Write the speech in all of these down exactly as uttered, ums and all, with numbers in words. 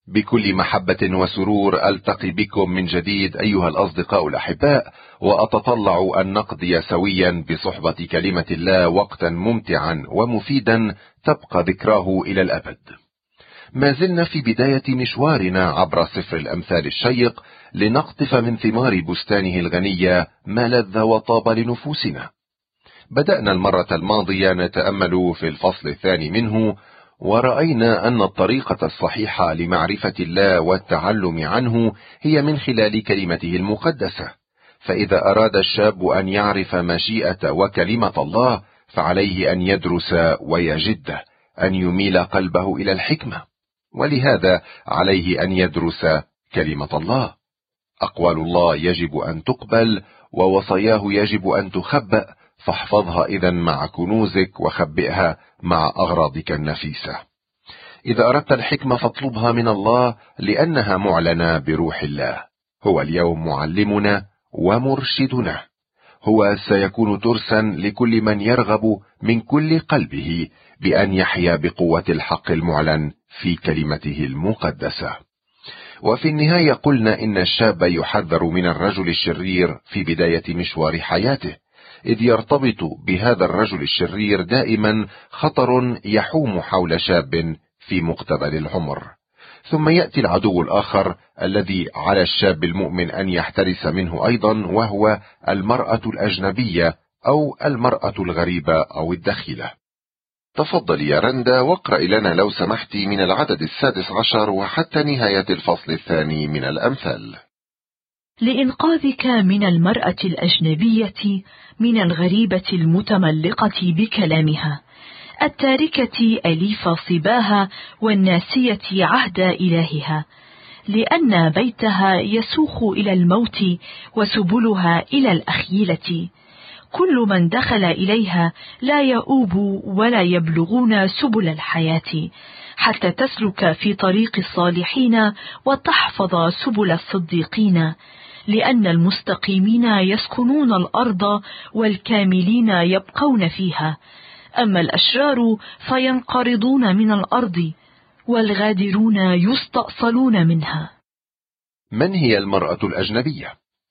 بكل محبة وسرور ألتقي بكم من جديد أيها الأصدقاء الأحباء، وأتطلع أن نقضي سويا بصحبة كلمة الله وقتا ممتعا ومفيدا تبقى ذكراه إلى الأبد. ما زلنا في بداية مشوارنا عبر سفر الأمثال الشيق لنقطف من ثمار بستانه الغنية ما لذ وطاب لنفوسنا. بدأنا المرة الماضية نتأمل في الفصل الثاني منه، ورأينا أن الطريقة الصحيحة لمعرفة الله والتعلم عنه هي من خلال كلمته المقدسة. فإذا أراد الشاب أن يعرف مشيئة وكلمة الله فعليه أن يدرس ويجد، أن يميل قلبه إلى الحكمة، ولهذا عليه أن يدرس كلمة الله. أقوال الله يجب أن تقبل، ووصاياه يجب أن تخبأ، فاحفظها إذن مع كنوزك وخبئها مع أغراضك النفيسة. إذا أردت الحكمة فاطلبها من الله، لأنها معلنة بروح الله. هو اليوم معلمنا ومرشدنا، هو سيكون ترسا لكل من يرغب من كل قلبه بأن يحيا بقوة الحق المعلن في كلمته المقدسة. وفي النهاية قلنا إن الشاب يحذر من الرجل الشرير في بداية مشوار حياته، إذ يرتبط بهذا الرجل الشرير دائما خطر يحوم حول شاب في مقتبل العمر. ثم يأتي العدو الآخر الذي على الشاب المؤمن أن يحترس منه أيضا، وهو المرأة الأجنبية أو المرأة الغريبة أو الدخيلة. تفضل يا رندا واقرأي لنا لو سمحتي من العدد السادس عشر وحتى نهاية الفصل الثاني من الأمثال. لإنقاذك من المرأة الأجنبية، من الغريبة المتملقة بكلامها، التاركة أليف صباها، والناسية عهد إلهها، لأن بيتها يسوق إلى الموت وسبلها إلى الأخيلة. كل من دخل إليها لا يؤوب ولا يبلغون سبل الحياة، حتى تسلك في طريق الصالحين وتحفظ سبل الصديقين، لأن المستقيمين يسكنون الأرض والكاملين يبقون فيها، أما الأشرار فينقرضون من الأرض والغادرون يستأصلون منها. من هي المرأة الأجنبية؟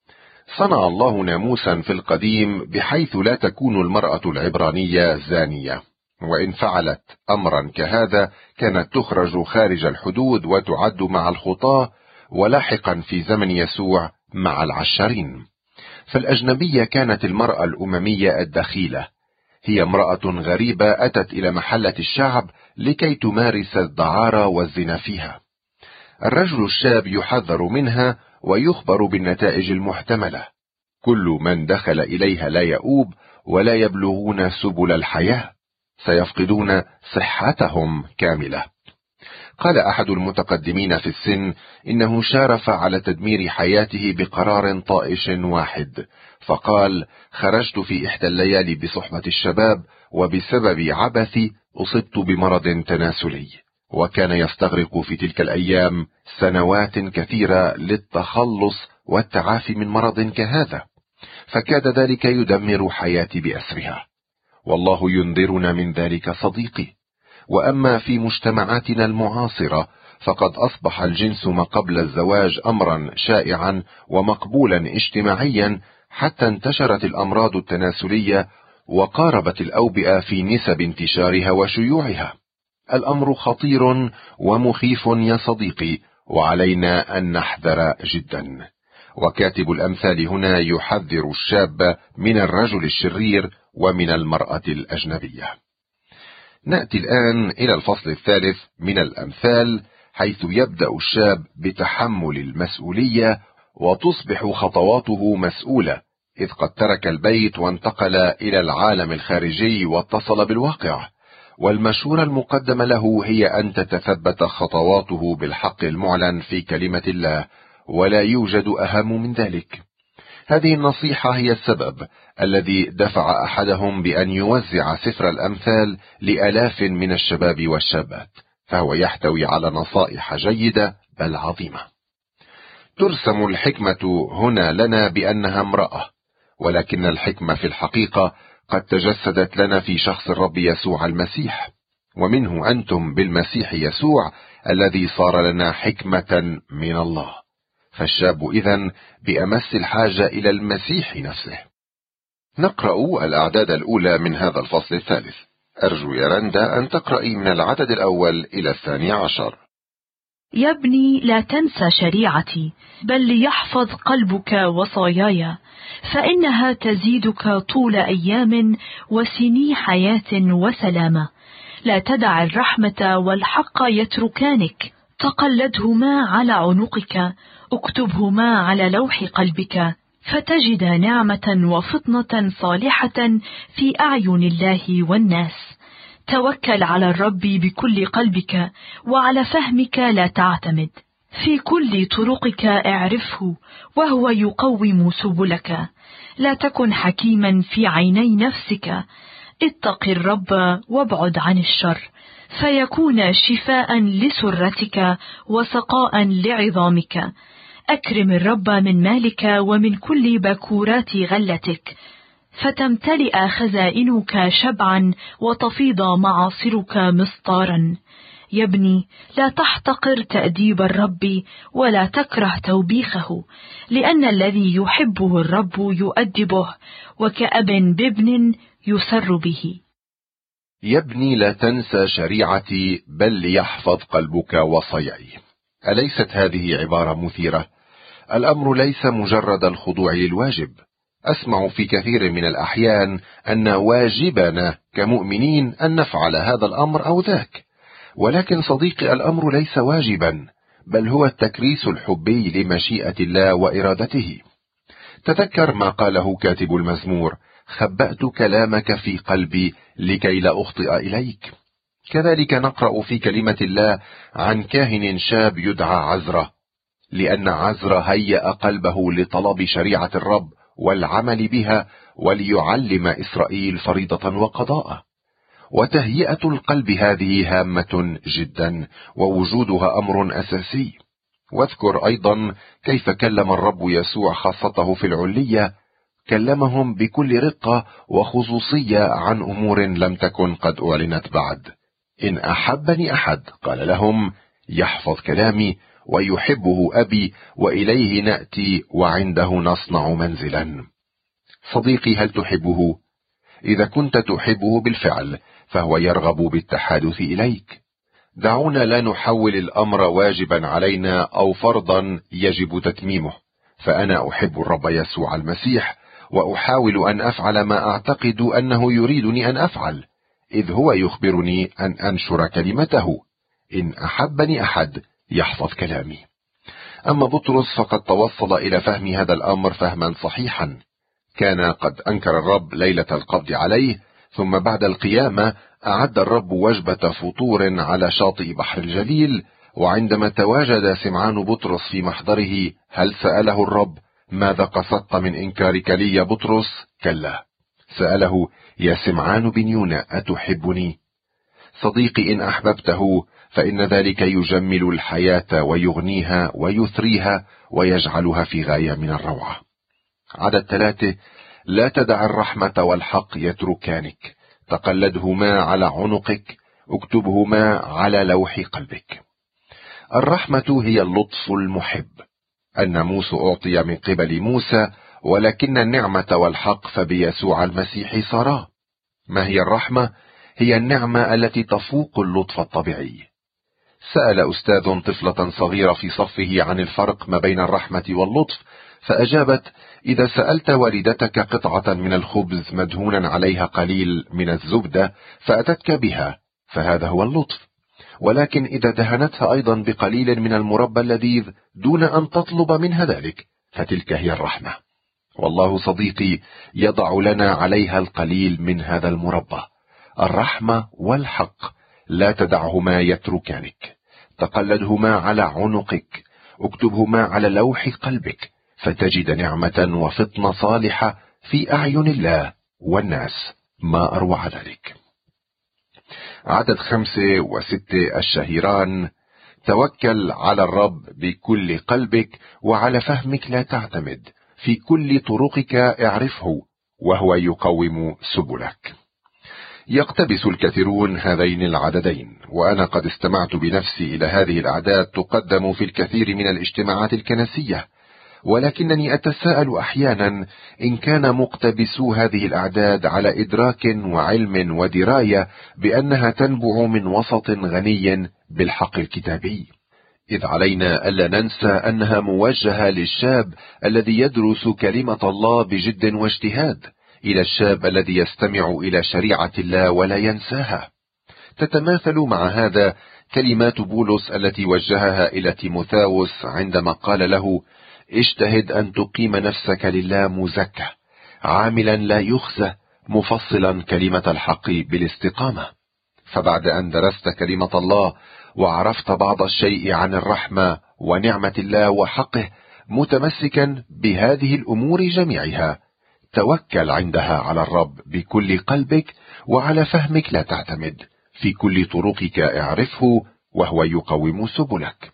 صنع الله ناموسا في القديم بحيث لا تكون المرأة العبرانية زانية، وإن فعلت أمرا كهذا كانت تخرج خارج الحدود وتعد مع الخطاة، ولاحقا في زمن يسوع مع العشرين. فالأجنبية كانت المرأة الأممية الدخيلة، هي امرأة غريبة أتت إلى محلة الشعب لكي تمارس الدعارة والزنا فيها. الرجل الشاب يحذر منها ويخبر بالنتائج المحتملة. كل من دخل إليها لا يؤوب ولا يبلغون سبل الحياة، سيفقدون صحتهم كاملة. قال أحد المتقدمين في السن إنه شارف على تدمير حياته بقرار طائش واحد، فقال: خرجت في إحدى الليالي بصحبة الشباب، وبسبب عبثي أصبت بمرض تناسلي، وكان يستغرق في تلك الأيام سنوات كثيرة للتخلص والتعافي من مرض كهذا، فكاد ذلك يدمر حياتي بأسرها. والله ينذرنا من ذلك صديقي. وأما في مجتمعاتنا المعاصرة فقد أصبح الجنس ما قبل الزواج أمرا شائعا ومقبولا اجتماعيا، حتى انتشرت الأمراض التناسلية وقاربت الأوبئة في نسب انتشارها وشيوعها. الأمر خطير ومخيف يا صديقي، وعلينا أن نحذر جدا. وكاتب الأمثال هنا يحذر الشاب من الرجل الشرير ومن المرأة الأجنبية. نأتي الآن إلى الفصل الثالث من الأمثال، حيث يبدأ الشاب بتحمل المسؤولية، وتصبح خطواته مسؤولة، إذ قد ترك البيت وانتقل إلى العالم الخارجي واتصل بالواقع. والمشورة المقدمة له هي أن تتثبت خطواته بالحق المعلن في كلمة الله، ولا يوجد أهم من ذلك. هذه النصيحة هي السبب الذي دفع أحدهم بأن يوزع سفر الأمثال لآلاف من الشباب والشابات، فهو يحتوي على نصائح جيدة بل عظيمة. ترسم الحكمة هنا لنا بأنها امرأة، ولكن الحكمة في الحقيقة قد تجسدت لنا في شخص الرب يسوع المسيح، ومنه أنتم بالمسيح يسوع الذي صار لنا حكمة من الله. فالشاب إذن بأمس الحاجة إلى المسيح نفسه. نقرأ الأعداد الأولى من هذا الفصل الثالث. أرجو يا رندا أن تقرأي من العدد الأول إلى الثاني عشر. يا ابني لا تنسى شريعتي، بل ليحفظ قلبك وصاياي، فإنها تزيدك طول أيام وسني حياة وسلامة. لا تدع الرحمة والحق يتركانك، تقلدهما على عنقك، اكتبهما على لوح قلبك، فتجد نعمة وفطنة صالحة في أعين الله والناس. توكل على الرب بكل قلبك، وعلى فهمك لا تعتمد. في كل طرقك اعرفه، وهو يقوم سبلك. لا تكن حكيما في عيني نفسك. اتق الرب وابعد عن الشر، فيكون شفاء لسرتك وسقاء لعظامك. أكرم الرب من مالك ومن كل بكورات غلتك، فتمتلئ خزائنك شبعا وتفيض معاصرك مسطارا. يا ابني لا تحتقر تأديب الرب ولا تكره توبيخه، لأن الذي يحبه الرب يؤدبه، وكأب بابن يسر به. يا ابني لا تنسى شريعتي، بل ليحفظ قلبك وصاياي. أليست هذه عبارة مثيرة؟ الأمر ليس مجرد الخضوع للواجب. أسمع في كثير من الأحيان أن واجبنا كمؤمنين أن نفعل هذا الأمر أو ذاك، ولكن صديقي الأمر ليس واجبا، بل هو التكريس الحبي لمشيئة الله وإرادته. تذكر ما قاله كاتب المزمور: خبأت كلامك في قلبي لكي لا أخطئ إليك. كذلك نقرأ في كلمة الله عن كاهن شاب يدعى عزرا، لأن عزرا هيأ قلبه لطلب شريعة الرب والعمل بها، وليعلم إسرائيل فريضة وقضاء. وتهيئة القلب هذه هامة جدا، ووجودها أمر أساسي. واذكر أيضا كيف كلم الرب يسوع خاصته في العلية، كلمهم بكل رقة وخصوصية عن أمور لم تكن قد أعلنت بعد. إن أحبني أحد، قال لهم، يحفظ كلامي، ويحبه أبي، وإليه نأتي وعنده نصنع منزلا. صديقي، هل تحبه؟ إذا كنت تحبه بالفعل فهو يرغب بالتحادث إليك. دعونا لا نحول الأمر واجبا علينا أو فرضا يجب تتميمه. فأنا أحب الرب يسوع المسيح، وأحاول أن أفعل ما أعتقد أنه يريدني أن أفعل، إذ هو يخبرني أن أنشر كلمته. إن أحبني أحد يحفظ كلامي. أما بطرس فقد توصل إلى فهم هذا الأمر فهما صحيحا. كان قد أنكر الرب ليلة القبض عليه، ثم بعد القيامة أعد الرب وجبة فطور على شاطئ بحر الجليل. وعندما تواجد سمعان بطرس في محضره، هل سأله الرب: ماذا قصدت من إنكارك لي يا بطرس؟ كلا، سأله: يا سمعان بن يونا، أتحبني؟ صديقي، إن أحببته فإن ذلك يجمل الحياة ويغنيها ويثريها ويجعلها في غاية من الروعة. عدد ثلاثة: لا تدع الرحمة والحق يتركانك، تقلدهما على عنقك، اكتبهما على لوح قلبك. الرحمة هي اللطف المحب. الناموس أعطي من قبل موسى، ولكن النعمة والحق فبيسوع المسيح صارا. ما هي الرحمة؟ هي النعمة التي تفوق اللطف الطبيعي. سأل أستاذ طفلة صغيرة في صفه عن الفرق ما بين الرحمة واللطف، فأجابت: إذا سألت والدتك قطعة من الخبز مدهونا عليها قليل من الزبدة فأتتك بها، فهذا هو اللطف. ولكن إذا دهنتها أيضا بقليل من المربى اللذيذ دون أن تطلب منها ذلك، فتلك هي الرحمة. والله صديقي يضع لنا عليها القليل من هذا المربى. الرحمة والحق لا تدعهما يتركانك، تقلدهما على عنقك، اكتبهما على لوح قلبك، فتجد نعمة وفطنة صالحة في أعين الله والناس. ما أروع ذلك. عدد خمسة وستة الشهيران: توكل على الرب بكل قلبك، وعلى فهمك لا تعتمد، في كل طرقك اعرفه، وهو يقوم سبلك. يقتبس الكثيرون هذين العددين، وأنا قد استمعت بنفسي إلى هذه الأعداد تقدم في الكثير من الاجتماعات الكنسية، ولكنني أتساءل أحيانا إن كان مقتبسو هذه الأعداد على إدراك وعلم ودراية بأنها تنبع من وسط غني بالحق الكتابي، إذ علينا ألا ننسى أنها موجهة للشاب الذي يدرس كلمة الله بجد واجتهاد، إلى الشاب الذي يستمع إلى شريعة الله ولا ينساها. تتماثل مع هذا كلمات بولس التي وجهها إلى تيموثاوس عندما قال له: اجتهد أن تقيم نفسك لله مزكى، عاملا لا يخزى، مفصلا كلمة الحق بالاستقامة. فبعد أن درست كلمة الله وعرفت بعض الشيء عن الرحمة ونعمة الله وحقه، متمسكا بهذه الأمور جميعها، توكل عندها على الرب بكل قلبك، وعلى فهمك لا تعتمد، في كل طرقك اعرفه وهو يقوم سبلك.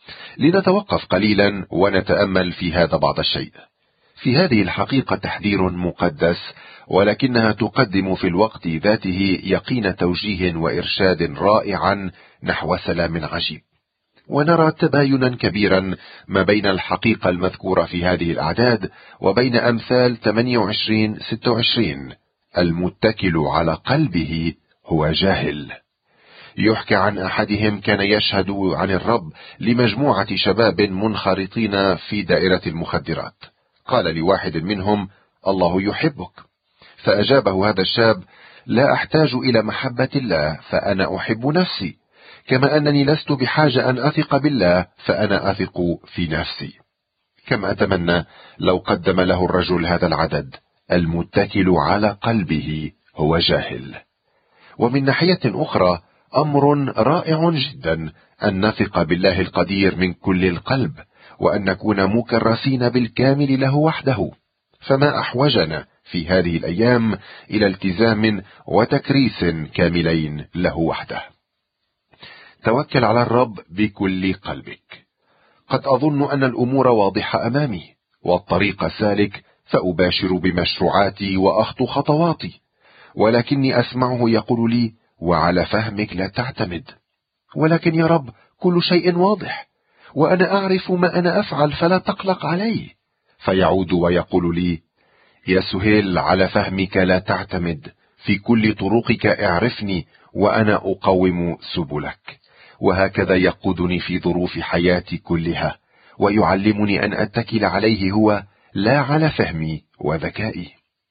لنتوقف قليلا ونتأمل في هذا بعض الشيء. في هذه الحقيقة تحذير مقدس، ولكنها تقدم في الوقت ذاته يقين توجيه وإرشاد رائعا نحو سلام عجيب. ونرى تباينا كبيرا ما بين الحقيقة المذكورة في هذه الأعداد وبين أمثال ثمانية وعشرين ستة وعشرين: المتكل على قلبه هو جاهل. يحكى عن أحدهم كان يشهد عن الرب لمجموعة شباب منخرطين في دائرة المخدرات. قال لواحد منهم: الله يحبك. فأجابه هذا الشاب: لا أحتاج إلى محبة الله، فأنا أحب نفسي، كما أنني لست بحاجة أن أثق بالله، فأنا أثق في نفسي. كم أتمنى لو قدم له الرجل هذا العدد: المتكل على قلبه هو جاهل. ومن ناحية أخرى أمر رائع جدا أن نثق بالله القدير من كل القلب، وأن نكون مكرسين بالكامل له وحده. فما أحوجنا في هذه الأيام إلى التزام وتكريس كاملين له وحده. توكل على الرب بكل قلبك. قد أظن أن الأمور واضحة أمامي، والطريق سالك، فأباشر بمشروعاتي وأخطو خطواتي، ولكني أسمعه يقول لي: وعلى فهمك لا تعتمد. ولكن يا رب، كل شيء واضح، وأنا أعرف ما أنا أفعل، فلا تقلق علي. فيعود ويقول لي: يا سهيل، على فهمك لا تعتمد، في كل طرقك اعرفني وأنا أقوم سبلك. وهكذا يقودني في ظروف حياتي كلها، ويعلمني أن أتكل عليه هو، لا على فهمي وذكائي.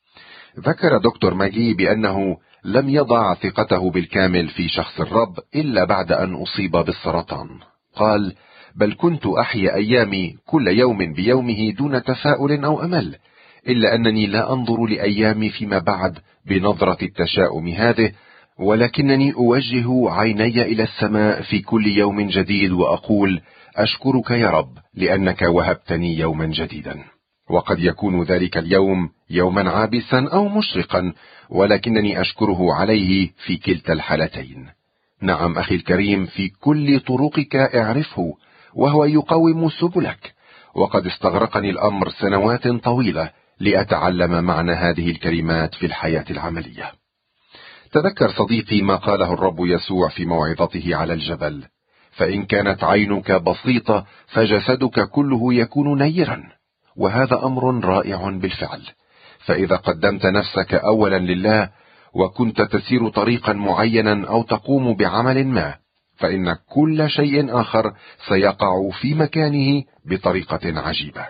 ذكر دكتور ماجي بأنه لم يضع ثقته بالكامل في شخص الرب إلا بعد أن أصيب بالسرطان. قال: بل كنت أحيا أيامي كل يوم بيومه دون تفاؤل أو أمل، إلا أنني لا أنظر لأيامي فيما بعد بنظرة التشاؤم هذه، ولكنني أوجه عيني إلى السماء في كل يوم جديد وأقول: أشكرك يا رب لأنك وهبتني يوما جديدا. وقد يكون ذلك اليوم يوما عابسا أو مشرقا، ولكنني أشكره عليه في كلتا الحالتين. نعم أخي الكريم، في كل طرقك اعرفه وهو يقوم سبلك. وقد استغرقني الأمر سنوات طويلة لأتعلم معنى هذه الكلمات في الحياة العملية. تذكر صديقي ما قاله الرب يسوع في موعظته على الجبل: فإن كانت عينك بسيطة فجسدك كله يكون نيرا. وهذا أمر رائع بالفعل. فإذا قدمت نفسك أولا لله، وكنت تسير طريقا معينا أو تقوم بعمل ما، فإن كل شيء آخر سيقع في مكانه بطريقة عجيبة،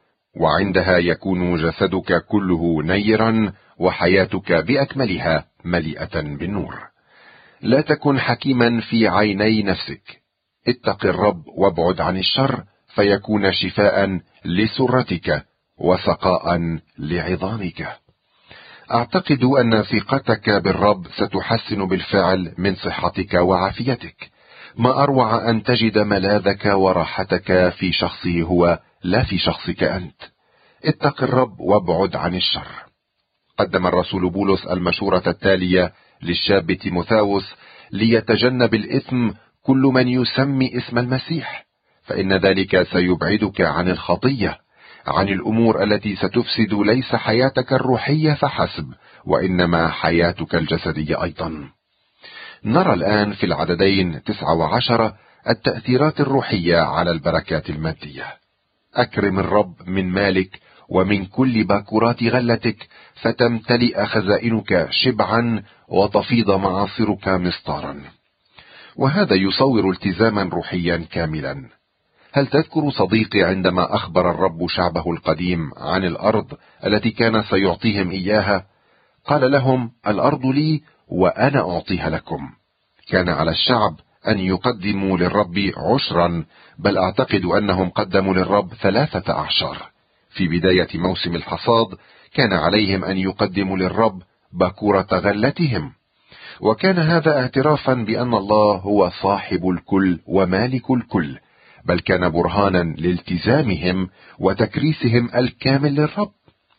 وعندها يكون جسدك كله نيرا، وحياتك بأكملها مليئة بالنور. لا تكن حكيما في عيني نفسك. اتق الرب وابعد عن الشر، فيكون شفاء لسرتك وسقاء لعظامك. أعتقد أن ثقتك بالرب ستحسن بالفعل من صحتك وعافيتك. ما أروع أن تجد ملاذك وراحتك في شخصه هو، لا في شخصك أنت. اتق الرب وابعد عن الشر. قدم الرسول بولس المشورة التالية للشاب تيموثاوس: ليتجنب الإثم كل من يسمي اسم المسيح، فإن ذلك سيبعدك عن الخطية، عن الأمور التي ستفسد ليس حياتك الروحية فحسب، وإنما حياتك الجسدية أيضا. نرى الآن في العددين تسعة وعشرة التأثيرات الروحية على البركات المادية. أكرم الرب من مالك ومن كل باكورات غلتك، فتمتلئ خزائنك شبعا وتفيض معاصرك مسطارا. وهذا يصور التزاما روحيا كاملا. هل تذكر صديقي عندما أخبر الرب شعبه القديم عن الأرض التي كان سيعطيهم إياها؟ قال لهم: الأرض لي وأنا أعطيها لكم. كان على الشعب أن يقدموا للرب عشرا، بل أعتقد أنهم قدموا للرب ثلاثة أعشار. في بداية موسم الحصاد كان عليهم أن يقدموا للرب باكورة غلتهم، وكان هذا اعترافا بأن الله هو صاحب الكل ومالك الكل، بل كان برهانا لالتزامهم وتكريسهم الكامل للرب.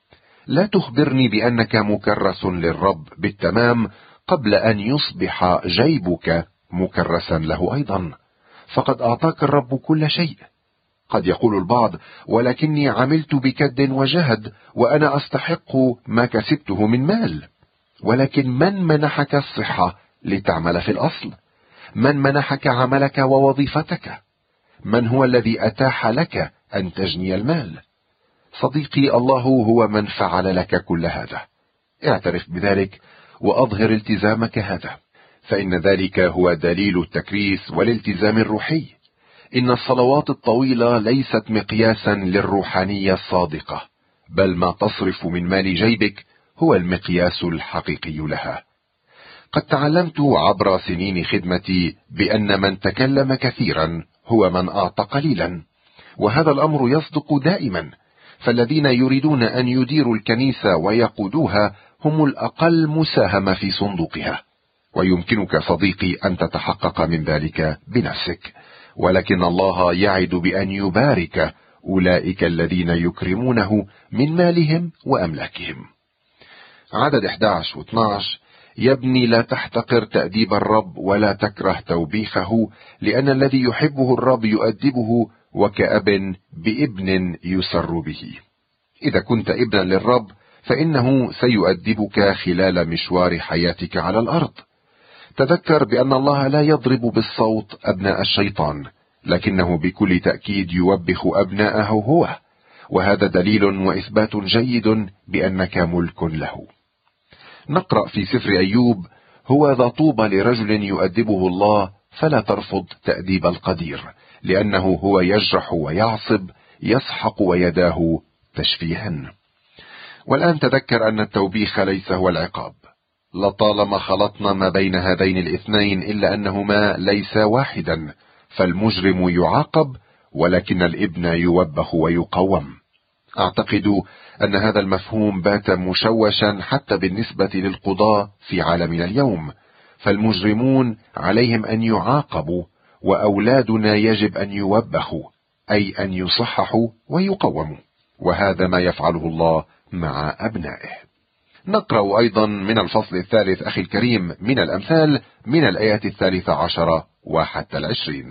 لا تخبرني بأنك مكرس للرب بالتمام قبل أن يصبح جيبك مكرسا له أيضا، فقد أعطاك الرب كل شيء. قد يقول البعض: ولكني عملت بكد وجهد وأنا أستحق ما كسبته من مال. ولكن من منحك الصحة لتعمل في الأصل؟ من منحك عملك ووظيفتك؟ من هو الذي أتاح لك أن تجني المال؟ صديقي، الله هو من فعل لك كل هذا. اعترف بذلك وأظهر التزامك هذا، فإن ذلك هو دليل التكريس والالتزام الروحي. إن الصلوات الطويلة ليست مقياسا للروحانية الصادقة، بل ما تصرف من مال جيبك هو المقياس الحقيقي لها. قد تعلمت عبر سنين خدمتي بأن من تكلم كثيرا هو من أعطى قليلا، وهذا الأمر يصدق دائما. فالذين يريدون أن يديروا الكنيسة ويقودوها هم الأقل مساهمة في صندوقها، ويمكنك صديقي أن تتحقق من ذلك بنفسك. ولكن الله يعد بأن يبارك أولئك الذين يكرمونه من مالهم وأملاكهم. عدد أحد عشر و اثني عشر: يا ابني، لا تحتقر تأديب الرب ولا تكره توبيخه، لأن الذي يحبه الرب يؤدبه، وكأب بابن يسر به. إذا كنت ابنا للرب فإنه سيؤدبك خلال مشوار حياتك على الأرض. تذكر بأن الله لا يضرب بالصوت أبناء الشيطان، لكنه بكل تأكيد يوبخ أبناءه هو، وهذا دليل وإثبات جيد بأنك ملك له. نقرأ في سفر أيوب: هو ذا طوبى لرجل يؤدبه الله، فلا ترفض تأديب القدير، لأنه هو يجرح ويعصب، يسحق ويداه تشفيهن. والآن تذكر أن التوبيخ ليس هو العقاب. لطالما خلطنا ما بين هذين الاثنين، إلا أنهما ليسا واحدا، فالمجرم يعاقب ولكن الابن يوبخ ويقوم. أعتقد أن هذا المفهوم بات مشوشا حتى بالنسبة للقضاة في عالمنا اليوم، فالمجرمون عليهم أن يعاقبوا، وأولادنا يجب أن يوبخوا، أي أن يصححوا ويقوموا، وهذا ما يفعله الله مع أبنائه. نقرأ أيضا من الفصل الثالث أخي الكريم من الأمثال من الآيات الثالثة عشرة وحتى العشرين: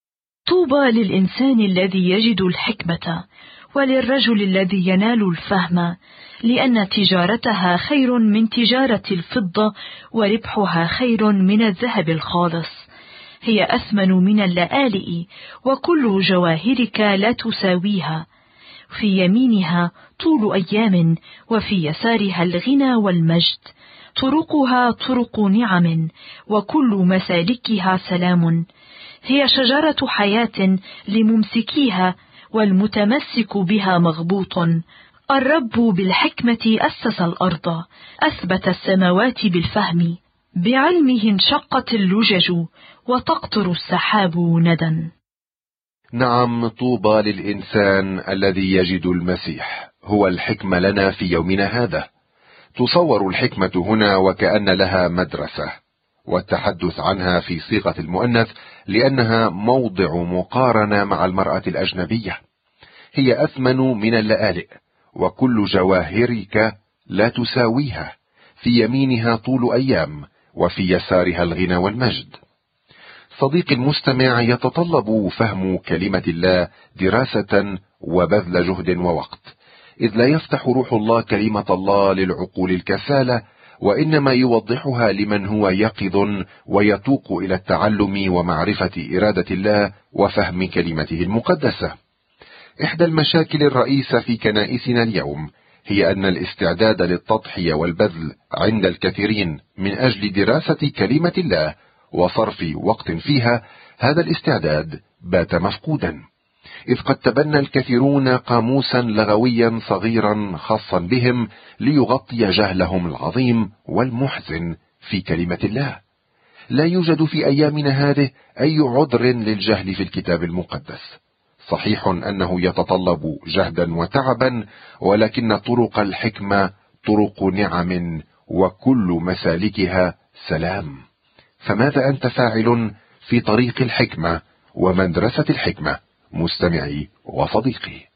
طوبى للإنسان الذي يجد الحكمة، وللرجل الذي ينال الفهم، لأن تجارتها خير من تجارة الفضة، وربحها خير من الذهب الخالص. هي أثمن من اللآلئ، وكل جواهرك لا تساويها. في يمينها طول أيام، وفي يسارها الغنى والمجد. طرقها طرق نعم، وكل مسالكها سلام. هي شجرة حياة لممسكيها، والمتمسك بها مغبوط. الرب بالحكمة أسس الأرض، أثبت السماوات بالفهم. بعلمه انشقت اللجج، وتقطر السحاب ندى. نعم، طوبى للإنسان الذي يجد المسيح. هو الحكمة لنا في يومنا هذا. تصور الحكمة هنا وكأن لها مدرسة، والتحدث عنها في صيغة المؤنث لأنها موضع مقارنة مع المرأة الأجنبية. هي أثمن من اللآلئ، وكل جواهرك لا تساويها. في يمينها طول أيام، وفي يسارها الغنى والمجد. صديقي المستمع، يتطلب فهم كلمة الله دراسة وبذل جهد ووقت، إذ لا يفتح روح الله كلمة الله للعقول الكسالى، وإنما يوضحها لمن هو يقظ ويتوق إلى التعلم ومعرفة إرادة الله وفهم كلمته المقدسة. إحدى المشاكل الرئيسة في كنائسنا اليوم هي أن الاستعداد للتضحية والبذل عند الكثيرين من أجل دراسة كلمة الله وصرف وقت فيها، هذا الاستعداد بات مفقودا، إذ قد تبنى الكثيرون قاموسا لغويا صغيرا خاصا بهم ليغطي جهلهم العظيم والمحزن في كلمة الله. لا يوجد في أيامنا هذه أي عذر للجهل في الكتاب المقدس. صحيح أنه يتطلب جهدا وتعبا، ولكن طرق الحكمة طرق نعم وكل مسالكها سلام. فماذا أنت فاعل في طريق الحكمة ومدرسة الحكمة مستمعي وصديقي؟